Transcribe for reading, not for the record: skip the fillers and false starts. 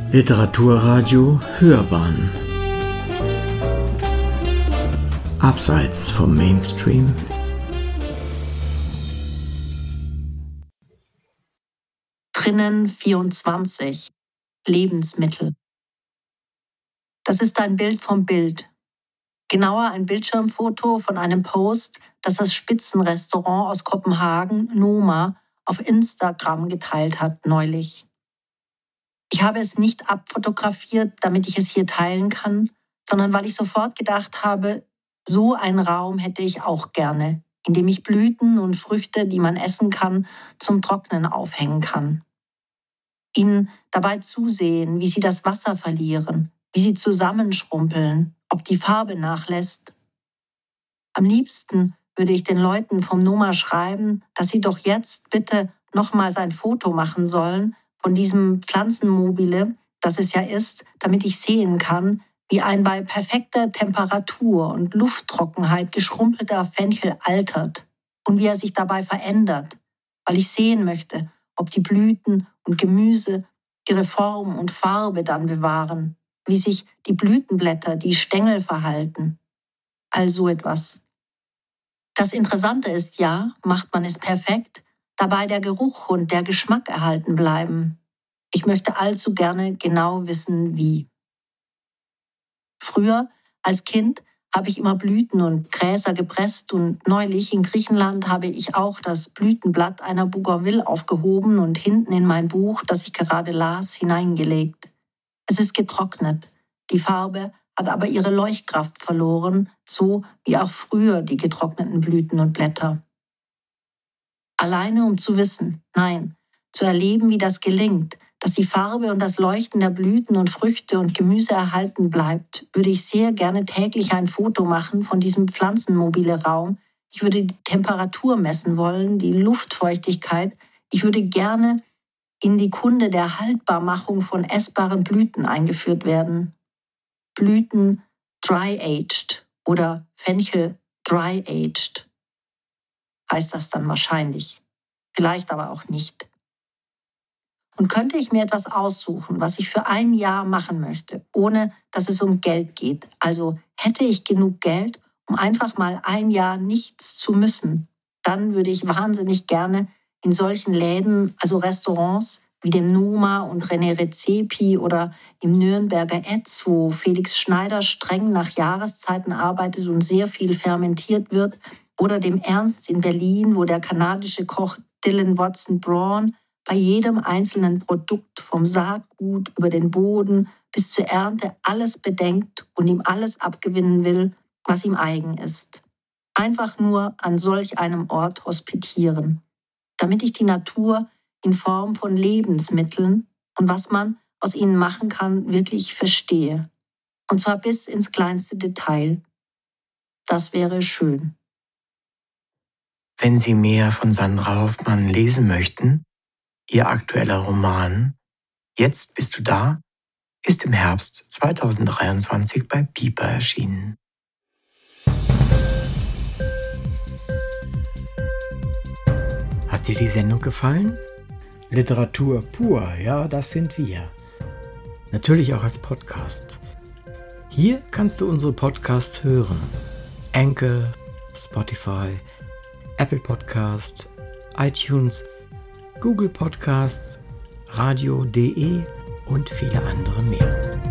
Literaturradio Hörbahn Abseits vom Mainstream. Drinnen 24. Lebensmittel. Das ist ein Bild vom Bild. Genauer ein Bildschirmfoto von einem Post, das das Spitzenrestaurant aus Kopenhagen, Noma, auf Instagram geteilt hat neulich. Ich habe es nicht abfotografiert, damit ich es hier teilen kann, sondern weil ich sofort gedacht habe, so einen Raum hätte ich auch gerne, in dem ich Blüten und Früchte, die man essen kann, zum Trocknen aufhängen kann. Ihnen dabei zusehen, wie sie das Wasser verlieren, wie sie zusammenschrumpeln, ob die Farbe nachlässt. Am liebsten würde ich den Leuten vom Noma schreiben, dass sie doch jetzt bitte nochmals ein Foto machen sollen von diesem Pflanzenmobile, das es ja ist, damit ich sehen kann, wie ein bei perfekter Temperatur und Lufttrockenheit geschrumpelter Fenchel altert und wie er sich dabei verändert, weil ich sehen möchte, ob die Blüten und Gemüse ihre Form und Farbe dann bewahren, wie sich die Blütenblätter, die Stängel verhalten. All so etwas. Das Interessante ist ja, macht man es perfekt, dabei der Geruch und der Geschmack erhalten bleiben. Ich möchte allzu gerne genau wissen, wie. Früher, als Kind, habe ich immer Blüten und Gräser gepresst und neulich in Griechenland habe ich auch das Blütenblatt einer Bougainville aufgehoben und hinten in mein Buch, das ich gerade las, hineingelegt. Es ist getrocknet. Die Farbe hat aber ihre Leuchtkraft verloren, so wie auch früher die getrockneten Blüten und Blätter. Alleine um zu wissen, nein, zu erleben, wie das gelingt, dass die Farbe und das Leuchten der Blüten und Früchte und Gemüse erhalten bleibt, würde ich sehr gerne täglich ein Foto machen von diesem pflanzenmobile Raum. Ich würde die Temperatur messen wollen, die Luftfeuchtigkeit. Ich würde gerne in die Kunde der Haltbarmachung von essbaren Blüten eingeführt werden. Blüten dry-aged oder Fenchel dry-aged heißt das dann wahrscheinlich. Vielleicht aber auch nicht. Und könnte ich mir etwas aussuchen, was ich für ein Jahr machen möchte, ohne dass es um Geld geht. Also hätte ich genug Geld, um einfach mal ein Jahr nichts zu müssen, dann würde ich wahnsinnig gerne in solchen Läden, also Restaurants wie dem Noma und René Redzepi oder im Nürnberger Etz, wo Felix Schneider streng nach Jahreszeiten arbeitet und sehr viel fermentiert wird, oder dem Ernst in Berlin, wo der kanadische Koch Dylan Watson Braun bei jedem einzelnen Produkt vom Saatgut über den Boden bis zur Ernte alles bedenkt und ihm alles abgewinnen will, was ihm eigen ist. Einfach nur an solch einem Ort hospitieren, damit ich die Natur in Form von Lebensmitteln und was man aus ihnen machen kann, wirklich verstehe. Und zwar bis ins kleinste Detail. Das wäre schön. Wenn Sie mehr von Sandra Hoffmann lesen möchten, ihr aktueller Roman »Jetzt bist du da« ist im Herbst 2023 bei Piper erschienen. Hat dir die Sendung gefallen? Literatur pur, ja, das sind wir. Natürlich auch als Podcast. Hier kannst du unsere Podcasts hören. Anchor, Spotify, Apple Podcast, iTunes, Google Podcasts, radio.de und viele andere mehr.